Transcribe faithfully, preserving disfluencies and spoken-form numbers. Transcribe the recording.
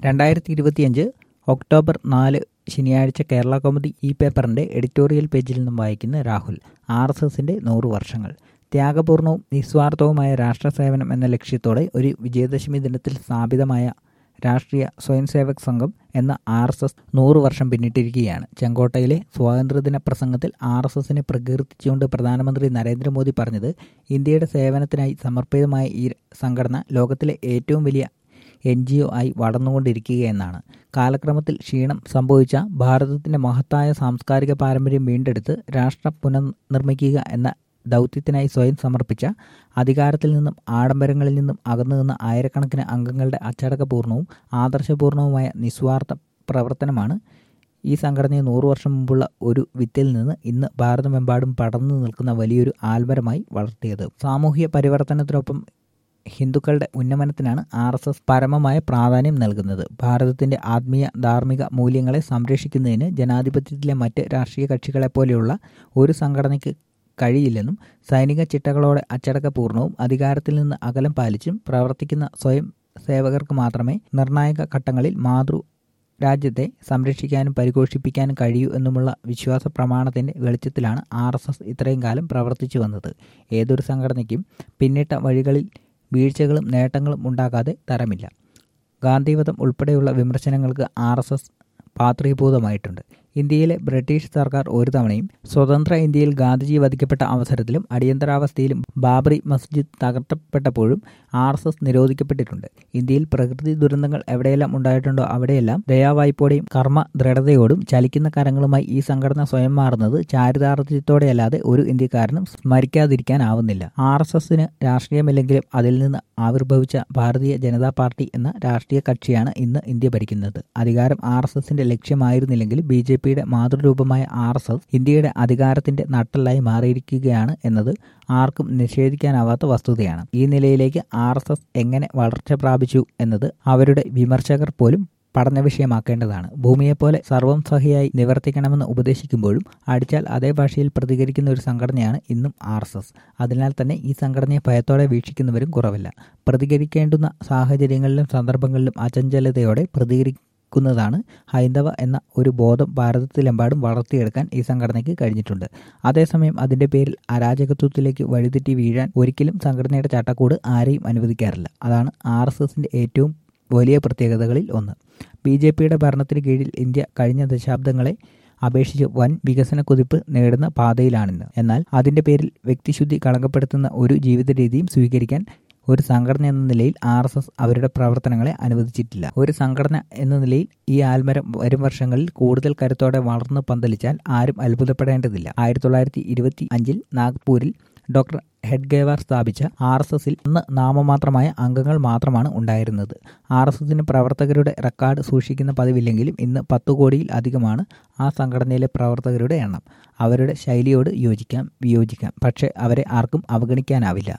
രണ്ടായിരത്തി ഇരുപത്തിയഞ്ച് ഒക്ടോബർ നാല് ശനിയാഴ്ച കേരള കൗമുദി ഈ പേപ്പറിൻ്റെ എഡിറ്റോറിയൽ പേജിൽ നിന്നും വായിക്കുന്ന രാഹുൽ. ആർ എസ് എസിൻ്റെ നൂറ് വർഷങ്ങൾ. ത്യാഗപൂർണവും നിസ്വാർത്ഥവുമായ രാഷ്ട്രസേവനം എന്ന ലക്ഷ്യത്തോടെ ഒരു വിജയദശമി ദിനത്തിൽ സ്ഥാപിതമായ രാഷ്ട്രീയ സ്വയംസേവക് സംഘം എന്ന ആർ എസ് എസ് നൂറ് വർഷം പിന്നിട്ടിരിക്കുകയാണ്. ചെങ്കോട്ടയിലെ സ്വാതന്ത്ര്യദിന പ്രസംഗത്തിൽ ആർ എസ് എസിനെ പ്രകീർത്തിച്ചുകൊണ്ട് പ്രധാനമന്ത്രി നരേന്ദ്രമോദി പറഞ്ഞത്, ഇന്ത്യയുടെ സേവനത്തിനായി സമർപ്പിതമായ ഈ സംഘടന ലോകത്തിലെ ഏറ്റവും വലിയ എൻ ജി ഒ ആയി വളർന്നുകൊണ്ടിരിക്കുകയെന്നാണ്. കാലക്രമത്തിൽ ക്ഷീണം സംഭവിച്ച ഭാരതത്തിൻ്റെ മഹത്തായ സാംസ്കാരിക പാരമ്പര്യം വീണ്ടെടുത്ത് രാഷ്ട്രം പുനർനിർമ്മിക്കുക എന്ന ദൗത്യത്തിനായി സ്വയം സമർപ്പിച്ച, അധികാരത്തിൽ നിന്നും ആഡംബരങ്ങളിൽ നിന്നും അകന്നു നിന്ന ആയിരക്കണക്കിന് അംഗങ്ങളുടെ അച്ചടക്കപൂർണവും ആദർശപൂർണവുമായ നിസ്വാർത്ഥ പ്രവർത്തനമാണ് ഈ സംഘടനയെ നൂറു വർഷം മുമ്പുള്ള ഒരു വിത്തിൽ നിന്ന് ഇന്ന് ഭാരതമെമ്പാടും പടർന്നു നിൽക്കുന്ന വലിയൊരു ആൽമരമായി വളർത്തിയത്. സാമൂഹ്യ പരിവർത്തനത്തിനൊപ്പം ഹിന്ദുക്കളുടെ ഉന്നമനത്തിനാണ് ആർ എസ് എസ് പരമമായ പ്രാധാന്യം നൽകുന്നത്. ഭാരതത്തിൻ്റെ ആത്മീയ ധാർമ്മിക മൂല്യങ്ങളെ സംരക്ഷിക്കുന്നതിന് ജനാധിപത്യത്തിലെ മറ്റ് രാഷ്ട്രീയ കക്ഷികളെപ്പോലെയുള്ള ഒരു സംഘടനയ്ക്ക് കഴിയില്ലെന്നും, സൈനിക ചിട്ടകളോടെ അച്ചടക്കപൂർണവും അധികാരത്തിൽ നിന്ന് അകലം പാലിച്ചും പ്രവർത്തിക്കുന്ന സ്വയം സേവകർക്ക് മാത്രമേ നിർണായക ഘട്ടങ്ങളിൽ മാതൃ രാജ്യത്തെ സംരക്ഷിക്കാനും പരിപോഷിപ്പിക്കാനും കഴിയൂ എന്നുമുള്ള വിശ്വാസ പ്രമാണത്തിൻ്റെ വെളിച്ചത്തിലാണ് ആർ എസ് എസ് ഇത്രയും കാലം പ്രവർത്തിച്ചു വന്നത്. ഏതൊരു സംഘടനയ്ക്കും പിന്നിട്ട വഴികളിൽ വീഴ്ചകളും നേട്ടങ്ങളും ഉണ്ടാകാതെ തരമില്ല. ഗാന്ധിവധം ഉൾപ്പെടെയുള്ള വിമർശനങ്ങൾക്ക് ആർ എസ് എസ് പാത്രീഭൂതമായിട്ടുണ്ട്. ഇന്ത്യയിലെ ബ്രിട്ടീഷ് സർക്കാർ ഒരു തവണയും സ്വതന്ത്ര ഇന്ത്യയിൽ ഗാന്ധിജി വധിക്കപ്പെട്ട അവസരത്തിലും അടിയന്തരാവസ്ഥയിലും ബാബറി മസ്ജിദ് തകർത്തപ്പെട്ടപ്പോഴും ആർ എസ് എസ് നിരോധിക്കപ്പെട്ടിട്ടുണ്ട്. ഇന്ത്യയിൽ പ്രകൃതി ദുരന്തങ്ങൾ എവിടെയെല്ലാം ഉണ്ടായിട്ടുണ്ടോ അവിടെയെല്ലാം ദയാവായ്പോടെയും കർമ്മ ദൃഢതയോടും ചലിക്കുന്ന കരങ്ങളുമായി ഈ സംഘടന സ്വയം മാറുന്നത് ചാരിതാർത്ഥ്യത്തോടെയല്ലാതെ ഒരു ഇന്ത്യക്കാരനും സ്മരിക്കാതിരിക്കാനാവുന്നില്ല. ആർ എസ് എസിന് രാഷ്ട്രീയമില്ലെങ്കിലും അതിൽ നിന്ന് ആവിർഭവിച്ച ഭാരതീയ ജനതാ പാർട്ടി എന്ന രാഷ്ട്രീയ കക്ഷിയാണ് ഇന്ന് ഇന്ത്യ ഭരിക്കുന്നത്. അധികാരം ആർ എസ് എസിന്റെ ലക്ഷ്യമായിരുന്നില്ലെങ്കിൽ ബി ജെ പിയുടെ മാതൃരൂപമായ ആർ എസ് എസ് ഇന്ത്യയുടെ അധികാരത്തിന്റെ നട്ടെല്ലായി മാറിയിരിക്കുകയാണ് എന്നത് ആർക്കും നിഷേധിക്കാനാവാത്ത വസ്തുതയാണ്. ഈ നിലയിലേക്ക് ആർ എസ് എസ് എങ്ങനെ വളർച്ച പ്രാപിച്ചു എന്നത് അവരുടെ വിമർശകർ പോലും പഠന വിഷയമാക്കേണ്ടതാണ്. ഭൂമിയെപ്പോലെ സർവം സഹിയായി നിവർത്തിക്കണമെന്ന് ഉപദേശിക്കുമ്പോഴും അടിച്ചാൽ അതേ ഭാഷയിൽ പ്രതികരിക്കുന്ന ഒരു സംഘടനയാണ് ഇന്നും ആർ എസ് എസ്. അതിനാൽ തന്നെ ഈ സംഘടനയെ ഭയത്തോടെ വീക്ഷിക്കുന്നവരും കുറവില്ല. പ്രതികരിക്കേണ്ടുന്ന സാഹചര്യങ്ങളിലും സന്ദർഭങ്ങളിലും അചഞ്ചലതയോടെ പ്രതികരിക്കുന്നതാണ് ഹൈന്ദവ എന്ന ഒരു ബോധം ഭാരതത്തിലെമ്പാടും വളർത്തിയെടുക്കാൻ ഈ സംഘടനയ്ക്ക് കഴിഞ്ഞിട്ടുണ്ട്. അതേസമയം അതിൻ്റെ പേരിൽ അരാജകത്വത്തിലേക്ക് വഴിതെറ്റി വീഴാൻ ഒരിക്കലും സംഘടനയുടെ ചട്ടക്കൂട് ആരെയും അനുവദിക്കാറില്ല. അതാണ് ആർ എസ് എസിൻ്റെ ഏറ്റവും വലിയ പ്രത്യേകതകളിൽ ഒന്ന്. ബി ജെ പിയുടെ ഭരണത്തിന് കീഴിൽ ഇന്ത്യ കഴിഞ്ഞ ദശാബ്ദങ്ങളെ അപേക്ഷിച്ച് വൻ വികസന കുതിപ്പ് നേടുന്ന പാതയിലാണിന്ന്. എന്നാൽ അതിൻ്റെ പേരിൽ വ്യക്തിശുദ്ധി കളങ്കപ്പെടുത്തുന്ന ഒരു ജീവിത രീതിയും സ്വീകരിക്കാൻ ഒരു സംഘടന എന്ന നിലയിൽ ആർ എസ് എസ് അവരുടെ പ്രവർത്തനങ്ങളെ അനുവദിച്ചിട്ടില്ല. ഒരു സംഘടന എന്ന നിലയിൽ ഈ ആൽമരം വരും വർഷങ്ങളിൽ കൂടുതൽ കരുത്തോടെ വളർന്നു പന്തലിച്ചാൽ ആരും അത്ഭുതപ്പെടേണ്ടതില്ല. ആയിരത്തി തൊള്ളായിരത്തി ഇരുപത്തി അഞ്ചിൽ നാഗ്പൂരിൽ ഡോക്ടർ ഹെഡ്ഗേവാർ സ്ഥാപിച്ച ആർ എസ് എസിൽ അന്ന് നാമമാത്രമായ അംഗങ്ങൾ മാത്രമാണ് ഉണ്ടായിരുന്നത്. ആർ എസ് എസിന് പ്രവർത്തകരുടെ റെക്കോർഡ് സൂക്ഷിക്കുന്ന പതിവില്ലെങ്കിലും ഇന്ന് പത്തു കോടിയിൽ അധികമാണ് ആ സംഘടനയിലെ പ്രവർത്തകരുടെ എണ്ണം. അവരുടെ ശൈലിയോട് യോജിക്കാം, വിയോജിക്കാം, പക്ഷേ അവരെ ആർക്കും അവഗണിക്കാനാവില്ല.